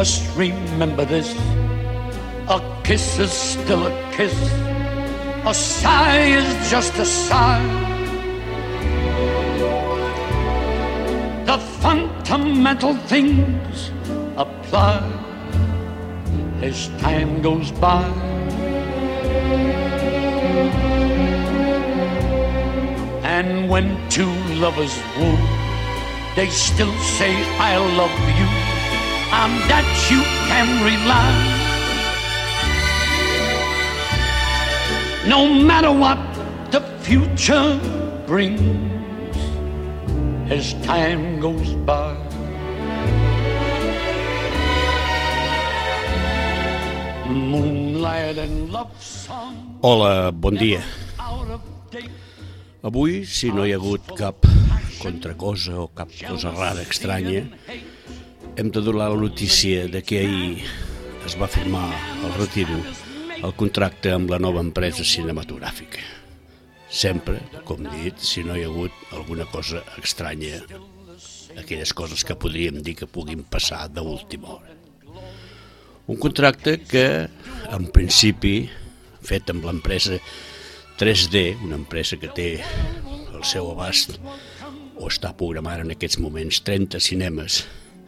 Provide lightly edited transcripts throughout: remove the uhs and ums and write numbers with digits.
must remember this. A kiss is still a kiss. A sigh is just a sigh. The fundamental things apply as time goes by. And when two lovers woo, they still say I love you. On that you can rely. No matter what the future brings as time goes by. Moonlight and love song. Hola, bon dia. Avui, si no hi ha hagut cap contracosa o cap cosa rara, estranya, hem de donar la notícia de que ahir es va firmar el retiro, el contracte amb la nova empresa cinematogràfica. Sempre, com dit, si no hi ha hagut alguna cosa estranya, aquelles coses que podríem dir que puguin passar d'última hora. Un contracte que, en principi, fet amb l'empresa 3D, una empresa que té el seu abast o està programant en aquests moments 30 cinemes,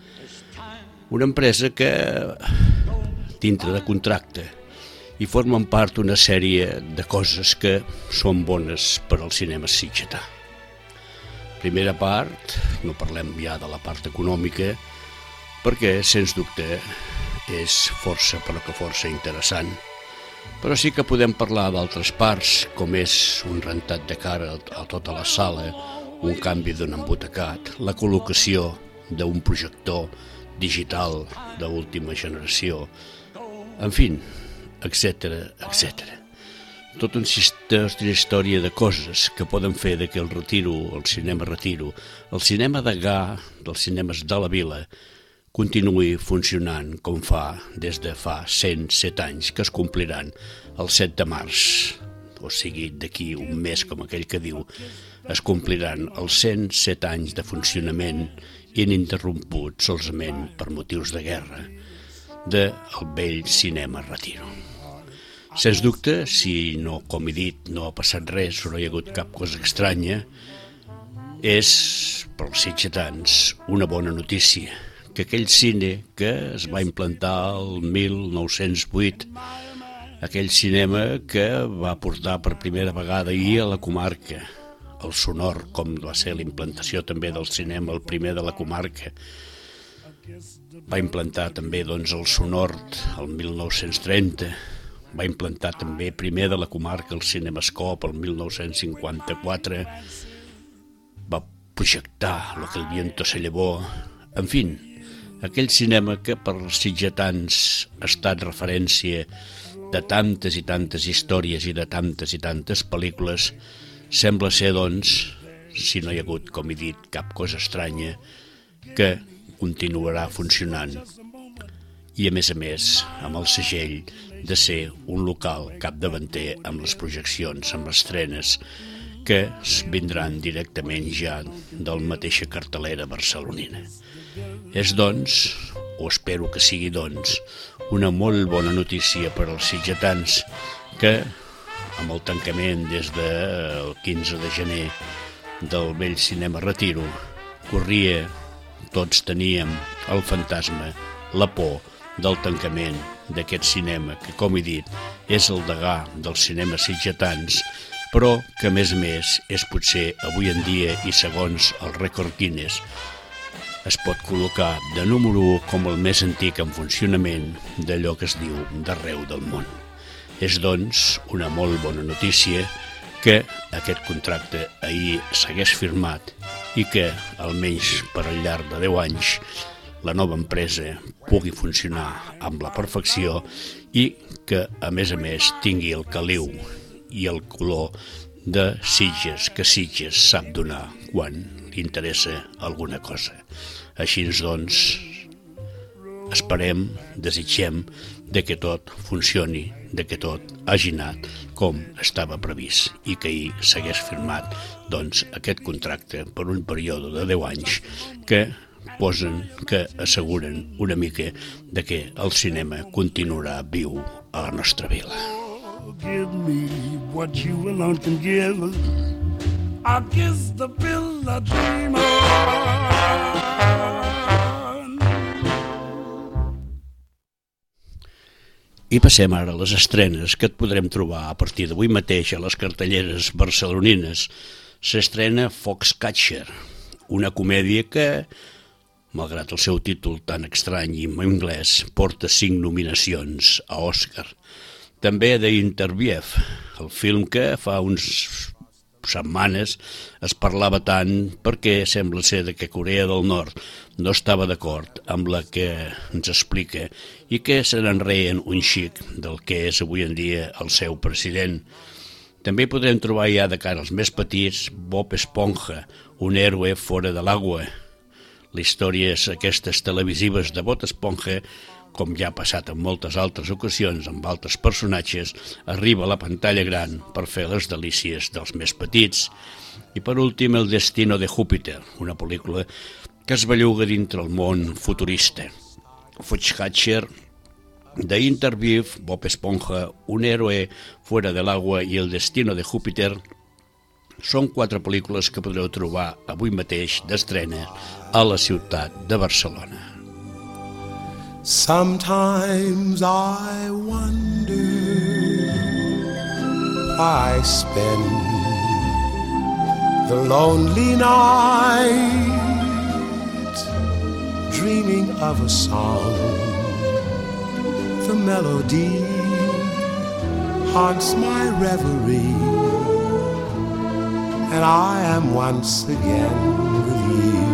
una empresa que dintre de contracte i formen part d'una sèrie de coses que són bones per al cinema sitgetà. Primera part, no parlem ja de la part econòmica, perquè, sens dubte, és força, però que força interessant. Però sí que podem parlar d'altres parts, com és un rentat de cara a tota la sala, un canvi d'un embotecat, la col·locació d'un projector digital d'última generació, en fi, etc, etc. Tota una història de coses que poden fer que el retiro, el cinema retiro, el cinema de Gà, dels cinemes de la vila, continuï funcionant com fa des de fa 107 anys, que es compliran el 7 de març, o sigui, d'aquí un mes, com aquell que diu, es compliran els 107 anys de funcionament ininterromput solament per motius de guerra del vell cinema retiro. Sens dubte, si no, com he dit, no ha passat res o no hi ha hagut cap cosa estranya, és, per als sitgetans, una bona notícia, que aquell cine que es va implantar el 1908, aquell cinema que va portar per primera vegada ahir a la comarca, el sonor, com va ser la implantació també del cinema, el primer de la comarca, va implantar també doncs, el sonor el 1930, va implantar també primer de la comarca el Cinemascop el 1954, va projectar Lo que el viento se llevó, en fi, aquell cinema que per als sitgetans ha estat referència de tantes i tantes històries i de tantes pel·lícules, sembla ser, doncs, si no hi ha hagut, com he dit, cap cosa estranya, que continuarà funcionant. I, a més, amb el segell de ser un local capdavanter amb les projeccions, amb les estrenes, que vindran directament ja del mateixa cartelera barcelonina. És, doncs, o espero que sigui, doncs, una molt bona notícia per als sitgetans que, amb el tancament des del 15 de gener del vell cinema retiro, corria, tots teníem el fantasma, la por del tancament d'aquest cinema, que, com he dit, és el degà dels cinemes sitgetans, però que, a més, és potser avui en dia i segons el rècord Guinness, es pot col·locar de número 1 com el més antic en funcionament d'allò que es diu d'arreu del món. És, doncs, una molt bona notícia que aquest contracte ahir s'hagués firmat i que, almenys per al llarg de 10 anys, la nova empresa pugui funcionar amb la perfecció i que, a més, tingui el caliu i el color de Sitges, que Sitges sap donar quan li interessa alguna cosa. Així, doncs, esperem, desitgem que tot funcioni, que tot hagi anat com estava previst i que ahir s'hagués firmat, doncs, aquest contracte per un període de 10 anys que posen, que asseguren una mica de que el cinema continuarà viu a la nostra vila. Give me what you alone can give. I'll kiss the pill I dream on. I passem ara a les estrenes que et podrem trobar a partir d'avui mateix a les cartelleres barcelonines. S'estrena Foxcatcher, una comèdia que, malgrat el seu títol tan estrany i en anglès, porta 5 nominacions a Òscar. També The Interview, el film que fa uns setmanes es parlava tant perquè sembla ser que Corea del Nord no estava d'acord amb la que ens explica i que se n'enreien un xic del que és avui en dia el seu president. També podrem trobar ja de cara als més petits Bob Esponja, un héroe fora de l'aigua. Les històries aquestes televisives de Bob Esponja, com ja ha passat en moltes altres ocasions amb altres personatges, arriba a la pantalla gran per fer les delícies dels més petits. I per últim, El destino de Júpiter, una pel·lícula que es belluga dintre el món futurista. Foxcatcher, The Interview, Bob Esponja, Un héroe fuera del agua i El destino de Júpiter són 4 pel·lícules que podreu trobar avui mateix d'estrena a la ciutat de Barcelona. Sometimes I wonder why I spend the lonely night dreaming of a song. The melody haunts my reverie, and I am once again with you.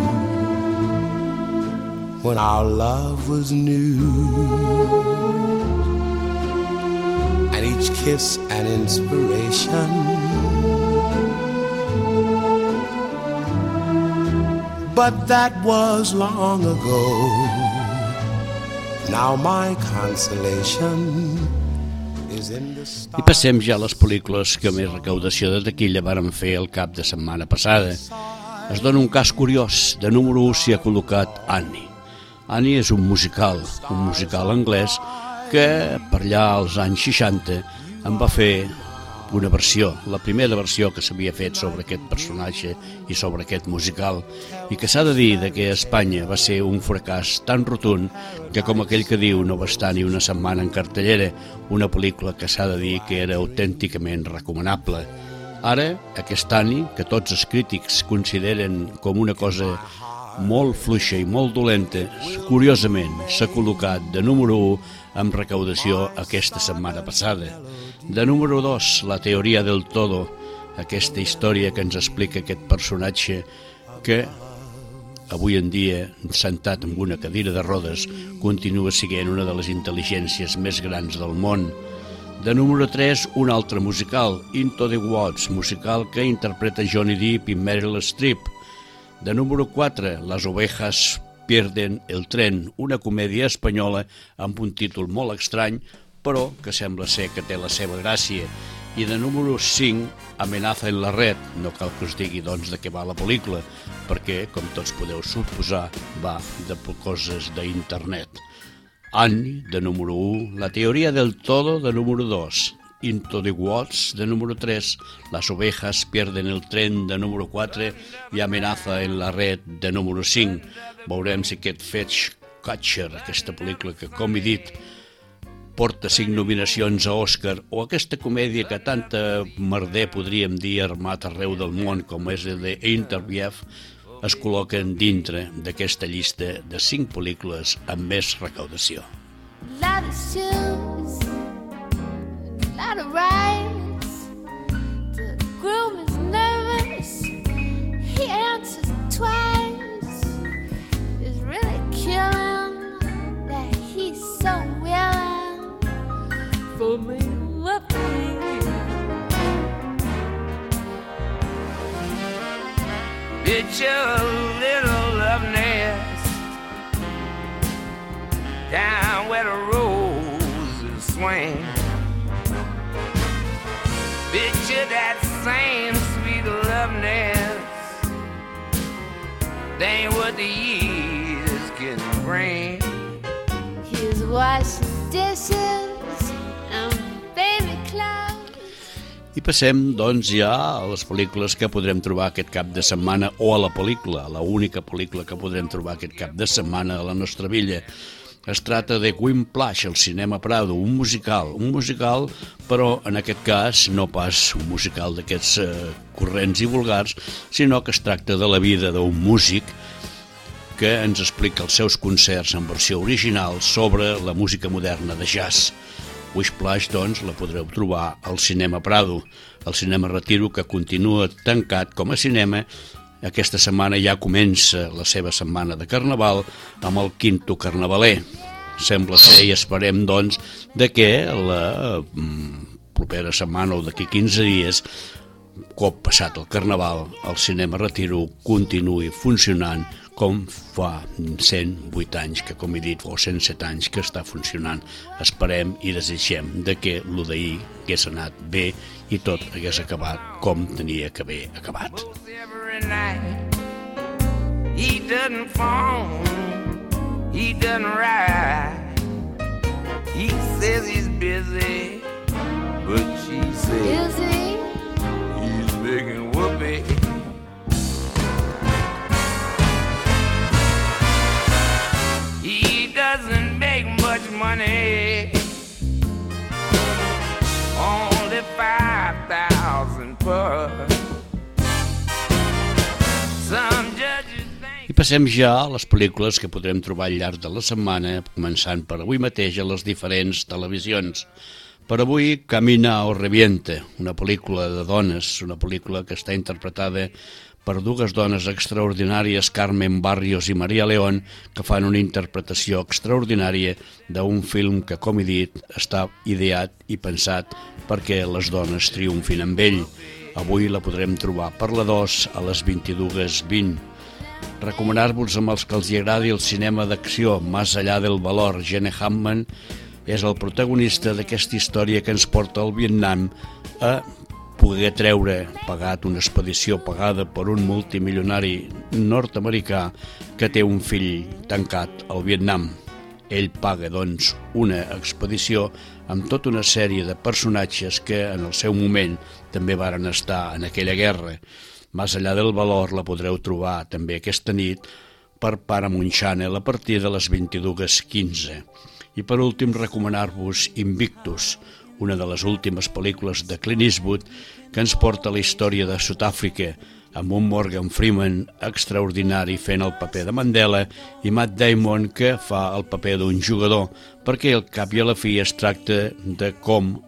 When our love was new, and each kiss an inspiration, but that was long ago. Now my consolation is in the stars. I passem ja a les pel·lícules que més recaudació de taquilla varen fer el cap de setmana passada. Es dona un cas curiós. De número 1 s'hi ha col·locat Annie. Annie és un musical anglès que per allà als anys 60 en va fer una versió, la primera versió que s'havia fet sobre aquest personatge i sobre aquest musical, i que s'ha de dir que a Espanya va ser un fracàs tan rotund que, com aquell que diu, no va estar ni una setmana en cartellera, una pel·lícula que s'ha de dir que era autènticament recomanable. Ara, aquest Annie, que tots els crítics consideren com una cosa molt fluixa i molt dolenta, curiosament s'ha col·locat de número 1 amb recaudació aquesta setmana passada. De número 2, La teoria del todo, aquesta història que ens explica aquest personatge que avui en dia, sentat en una cadira de rodes, continua sent una de les intel·ligències més grans del món. De número 3, un altre musical, Into the Woods, musical que interpreta Johnny Depp i Meryl Streep. De número 4, Las ovejas pierden el tren, una comèdia espanyola amb un títol molt estrany, però que sembla ser que té la seva gràcia. I de número 5, Amenaza en la red. No cal que us digui, doncs, de què va la pel·lícula, perquè, com tots podeu suposar, va de coses d'internet. Annie, de número 1, La teoria del todo, de número 2, Into the Woods, de número 3, Las ovejas pierden el tren, de número 4, i Amenaza en la red, de número 5. Veurem si aquest Foxcatcher, aquesta pel·lícula que, com he dit, porta 5 nominacions a Òscar, o aquesta comèdia que tanta merder podríem dir armat arreu del món com és el de Interview, es col·loquen dintre d'aquesta llista de 5 pel·lícules amb més recaudació. Lot of shoes, lot of rides. The groom is nervous, he answers twice. It's really killing that he's so willing for me to be. It's your little love nest down where the roses swing. Picture that same sweet love nest. They ain't what the years washing dishes and baby clothes. I passem, doncs, ja a les pel·lícules que podrem trobar aquest cap de setmana, o a la pel·lícula, l'única pel·lícula que podrem trobar aquest cap de setmana a la nostra villa. Es trata de Whiplash, al Cinema Prado, un musical, però en aquest cas no pas un musical d'aquests corrents i vulgars, sinó que es tracta de la vida d'un músic que ens explica els seus concerts en versió original sobre la música moderna de jazz. Whiplash, doncs, la podreu trobar al Cinema Prado, el Cinema Retiro, que continua tancat com a cinema. Aquesta setmana ja comença la seva setmana de Carnaval amb el Quinto Carnavaler. Sembla ser, i esperem, doncs, de que la propera setmana o d'aquí 15 dies, cop passat el Carnaval, el Cinema Retiro continuï funcionant com fa 108 anys, que com he dit, o 107 anys que està funcionant. Esperem i desitgem de que lo d'ahir hagués anat bé i tot hagués acabat com tenia que haver acabat. He doesn't phone, he doesn't ride. He says he's busy, but she says he's making whoopee. He doesn't make much money, only 5,000 per. I passem ja a les pel·lícules que podrem trobar al llarg de la setmana, començant per avui mateix a les diferents televisions. Per avui, Camina o Revienta, una pel·lícula de dones, una pel·lícula que està interpretada per dues dones extraordinàries, Carmen Barrios i Maria León, que fan una interpretació extraordinària d'un film que, com he dit, està ideat i pensat perquè les dones triomfin amb ell. Avui la podrem trobar per la 2 a les 22:20. Recomanar-vos amb els que els agradi el cinema d'acció, Más allá del valor. Gene Hackman és el protagonista d'aquesta història que ens porta al Vietnam a poder treure, pagat una expedició pagada per un multimilionari nord-americà que té un fill tancat al Vietnam. Ell paga, doncs, una expedició amb tota una sèrie de personatges que en el seu moment també varen estar en aquella guerra. Más allá del valor la podreu trobar també aquesta nit per Paramount Channel a partir de les 22:15. I per últim recomanar-vos Invictus, una de les últimes pel·lícules de Clint Eastwood que ens porta a la història de Sud-àfrica, amb un Morgan Freeman extraordinari fent el paper de Mandela i Matt Damon que fa el paper d'un jugador, perquè al cap i a la fi es tracta de com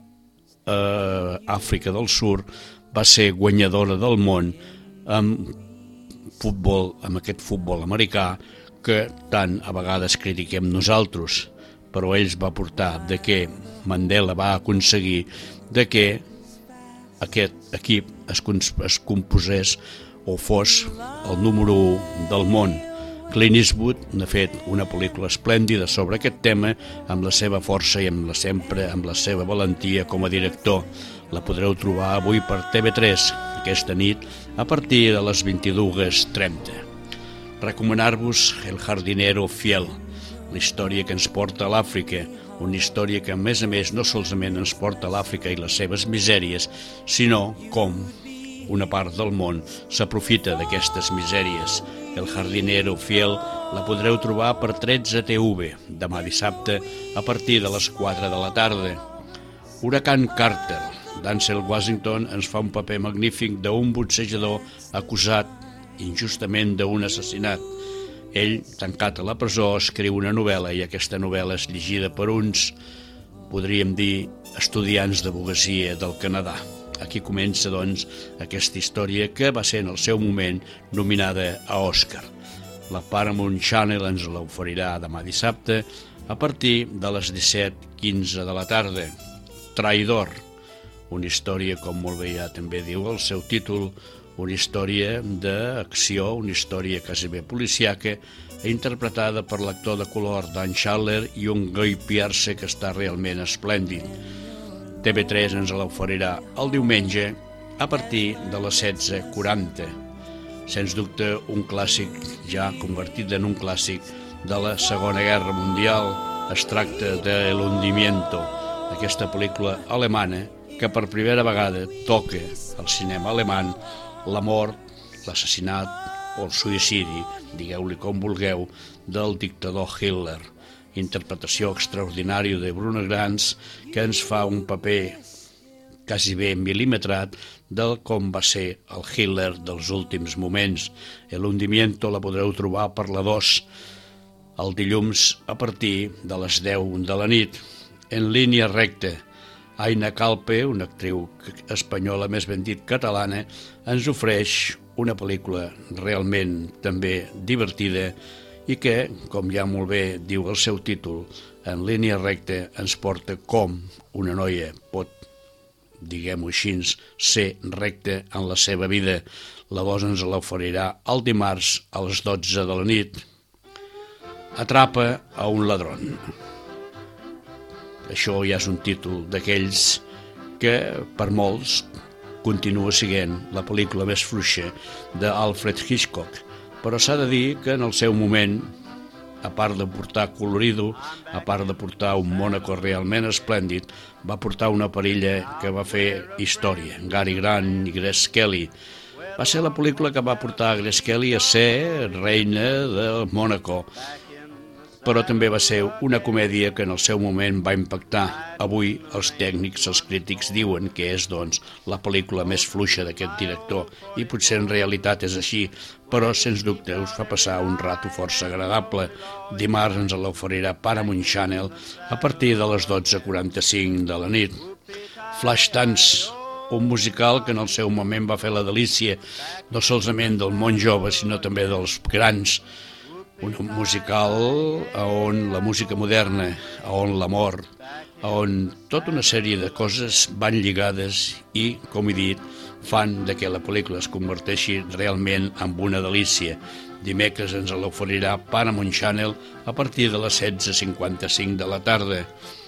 Àfrica del Sud va ser guanyadora del món amb futbol, amb aquest futbol americà que tant a vegades critiquem nosaltres, però ells va portar de que Mandela va aconseguir de que aquest equip es composés o fos el número 1 del món. Clint Eastwood n'ha fet una pel·lícula esplèndida sobre aquest tema amb la seva força i amb la seva valentia com a director. La podreu trobar avui per TV3 aquesta nit a partir de les 22:30. Recomanar-vos El jardinero fiel, la història que ens porta a l'Àfrica, una història que a més no solament ens porta a l'Àfrica i les seves misèries, sinó com una part del món s'aprofita d'aquestes misèries. El jardinero fiel la podreu trobar per 13TV demà dissabte a partir de les 4 de la tarda. Huracán Carter, Denzel Washington ens fa un paper magnífic d'un boxejador acusat injustament d'un assassinat. Ell, tancat a la presó, escriu una novel·la i aquesta novel·la és llegida per uns, podríem dir, estudiants d'advocacia del Canadà. Aquí comença, doncs, aquesta història que va ser en el seu moment nominada a Òscar. La Paramount Channel ens l'oferirà demà dissabte a partir de les 17:15 de la tarda. Traïdor, una història, com molt bé ja també diu el seu títol, una història d'acció, una història quasi bé policiaca, interpretada per l'actor de color Dan Schaller i un Guy Pearce que està realment esplèndid. TV3 ens l'oferirà el diumenge a partir de les 16:40. Sens dubte un clàssic ja convertit en un clàssic de la Segona Guerra Mundial, Es tracta de El Hundimiento, aquesta pel·lícula alemana que per primera vegada toca al cinema alemany la mort, l'assassinat o el suïcidi, digueu-li com vulgueu, del dictador Hitler. Interpretació extraordinària de Bruno Ganz, que ens fa un paper quasi bé mil·límetrat del com va ser el Hitler dels últims moments. El Hundimiento la podreu trobar per la 2 el dilluns a partir de les 10 de la nit. En línia recta, Aina Calpe, una actriu espanyola, més ben dit catalana, ens ofereix una pel·lícula realment també divertida i que, com ja molt bé diu el seu títol, en línia recta ens porta com una noia pot, diguem-ho així, ser recta en la seva vida. La 2 ens l'oferirà el dimarts a les 12 de la nit. Atrapa a un ladrón. Això ja és un títol d'aquells que, per molts, continua sent la pel·lícula més fluixa d'Alfred Hitchcock, però s'ha de dir que en el seu moment, a part de portar colorido, a part de portar un Mònaco realment esplèndid, va portar una parella que va fer història, Cary Grant i Grace Kelly. Va ser la pel·lícula que va portar Grace Kelly a ser reina de Mònaco, però també va ser una comèdia que en el seu moment va impactar. Avui els tècnics, els crítics diuen que és, doncs, la pel·lícula més fluixa d'aquest director, i potser en realitat és així, però sens dubte us fa passar un rato força agradable. Dimarts ens l'oferirà Paramount Channel a partir de les 12:45 de la nit. Flashdance, un musical que en el seu moment va fer la delícia no solament del món jove, sinó també dels grans. Un musical on la música moderna, on l'amor, on tota una sèrie de coses van lligades i, com he dit, fan que la pel·lícula es converteixi realment en una delícia. Dimecres ens l'oferirà Paramount Channel a partir de les 16:55 de la tarda.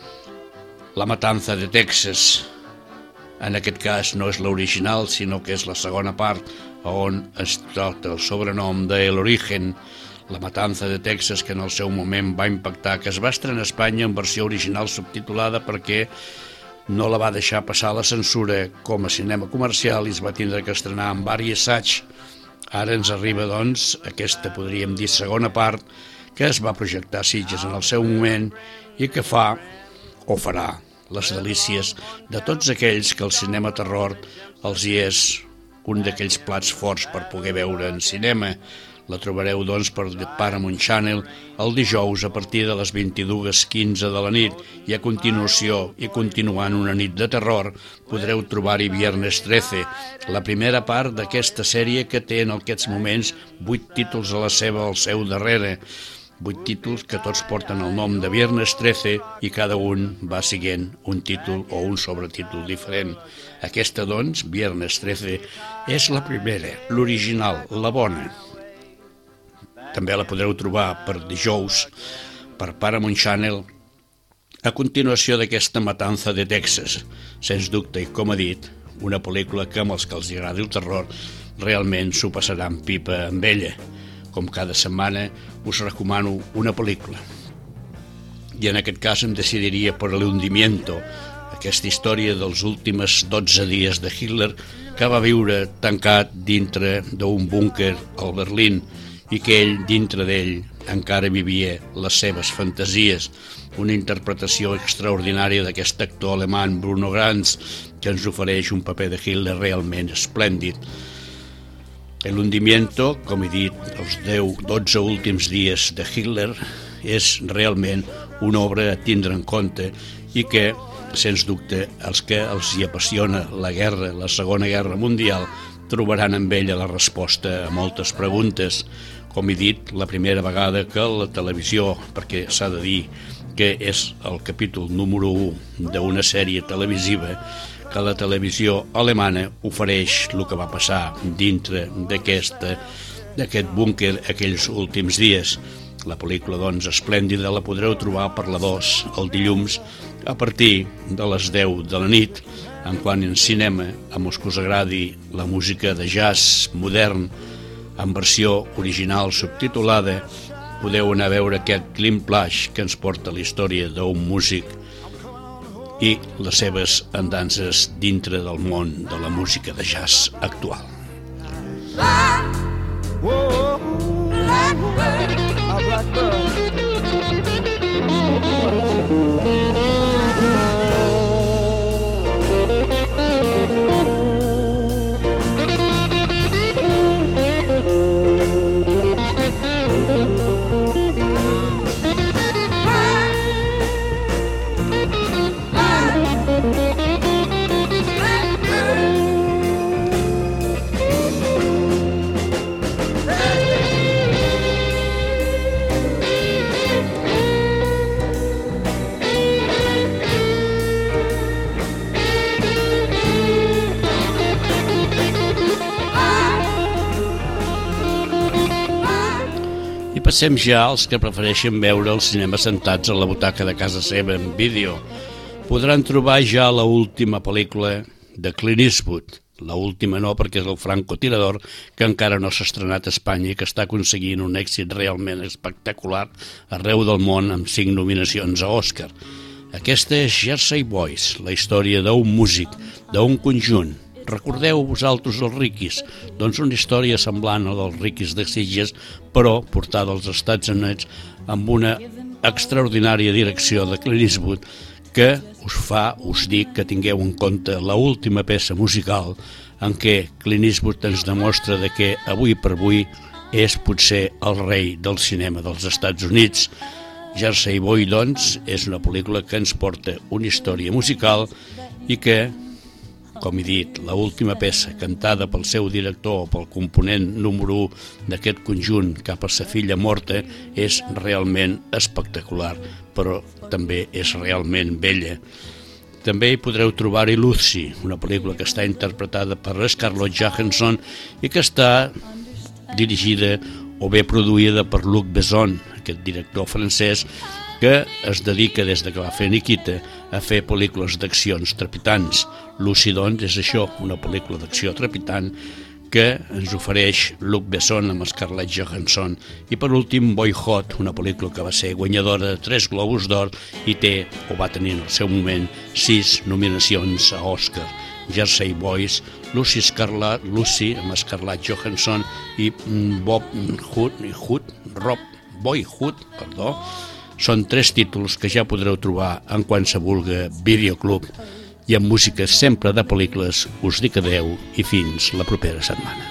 La matanza de Texas. En aquest cas no és l'original, sinó que és la segona part, on es tracta el sobrenom de El Origen. La matanza de Texas, que en el seu moment va impactar, que es va estrenar a Espanya en versió original subtitulada perquè no la va deixar passar la censura com a cinema comercial i es va tindre que estrenar en vari assaig. Ara ens arriba, doncs, aquesta, podríem dir, segona part, que es va projectar a Sitges en el seu moment i que fa, o farà, les delícies de tots aquells que el cinema terror els hi és un d'aquells plats forts per poder veure en cinema. La trobareu, doncs, per Paramount Channel el dijous a partir de les 22:15 de la nit i a continuació, i continuant una nit de terror, podreu trobar-hi Viernes 13, la primera part d'aquesta sèrie que té en aquests moments 8 títols al seu darrere. 8 títols que tots porten el nom de Viernes 13 i cada un va siguent un títol o un sobretítol diferent. Aquesta, doncs, Viernes 13, és la primera, l'original, la bona. També la podreu trobar per dijous per Paramount Channel a continuació d'aquesta matanza de Texas. Sens dubte, i com he dit, una pel·lícula que amb els que els agradi el terror realment s'ho passaran pipa amb ella. Com cada setmana us recomano una pel·lícula. I en aquest cas em decidiria per El Hundimiento, aquesta història dels últims 12 dies de Hitler que va viure tancat dintre d'un búnquer al Berlín i que ell, dintre d'ell, encara vivia les seves fantasies. Una interpretació extraordinària d'aquest actor alemany Bruno Ganz, que ens ofereix un paper de Hitler realment esplèndid. El Hundimiento, com he dit, els 10-12 últims dies de Hitler, és realment una obra a tindre en compte i que, sens dubte, els que els hi apassiona la guerra, la Segona Guerra Mundial, trobaran en ella la resposta a moltes preguntes. Com he dit, la primera vegada que la televisió, perquè s'ha de dir que és el capítol número 1 d'una sèrie televisiva, que la televisió alemana ofereix el que va passar dintre d'aquest búnquer aquells últims dies. La pel·lícula, doncs, esplèndida, la podreu trobar per la 2 el dilluns a partir de les 10 de la nit. En quant en cinema, amb els que us agradi la música de jazz modern en versió original subtitulada, podeu anar a veure aquest Clean Plush que ens porta la història d'un músic i les seves andances dintre del món de la música de jazz actual. Passem ja als que prefereixen veure el cinema sentats a la butaca de casa seva en vídeo. Podran trobar ja la última pel·lícula de Clint Eastwood. La última no, perquè és el francotirador que encara no s'ha estrenat a Espanya i que està aconseguint un èxit realment espectacular arreu del món amb 5 nominacions a Òscar. Aquesta és Jersey Boys, la història d'un músic, d'un conjunt. Recordeu vosaltres els Riquis? Doncs una història semblant a dels Riquis de Sitges, però portada als Estats Units amb una extraordinària direcció de Clint Eastwood que us dic que tingueu en compte l'última peça musical en què Clint Eastwood ens demostra que avui per avui és potser el rei del cinema dels Estats Units. Jersey Boy, doncs, és una pel·lícula que ens porta una història musical i que, com he dit, l'última peça cantada pel seu director, pel component número 1 d'aquest conjunt cap a sa filla morta, és realment espectacular, però també és realment bella. També hi podreu trobar-hi Lucy, una pel·lícula que està interpretada per Scarlett Johansson i que està dirigida o bé produïda per Luc Besson, aquest director francès que es dedica des que va fer Nikita a fer pel·lícules d'accions trepitants. Lucy, doncs, és això, una pel·lícula d'acció trepitant que ens ofereix Luc Besson amb Scarlett Johansson. I per últim, Boyhood, una pel·lícula que va ser guanyadora de 3 Globus d'Or i té, o va tenir en el seu moment, 6 nominacions a Òscar. Jersey Boys, Lucy amb Scarlett Johansson i Rob Boyhood, són 3 títols que ja podreu trobar en qualsevol videoclub i amb música sempre de pel·lícules. Us dic adeu i fins la propera setmana.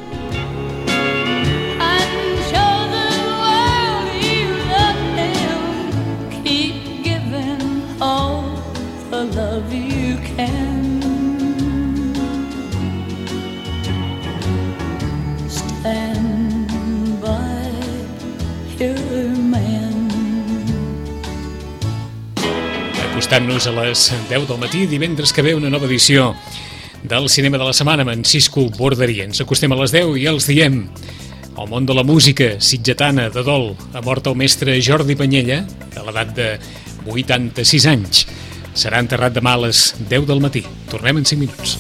Acostant-nos a les 10 del matí, divendres que ve una nova edició del Cinema de la Setmana amb en Cisco Borderí. Ens acostem a les 10 i els diem: el món de la música sitgetana de dol, ha mort el mestre Jordi Panyella a l'edat de 86 anys. Serà enterrat demà a les 10 del matí. Tornem en 5 minuts.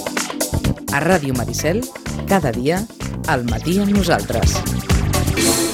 A Ràdio Maricel, cada dia, al matí amb nosaltres.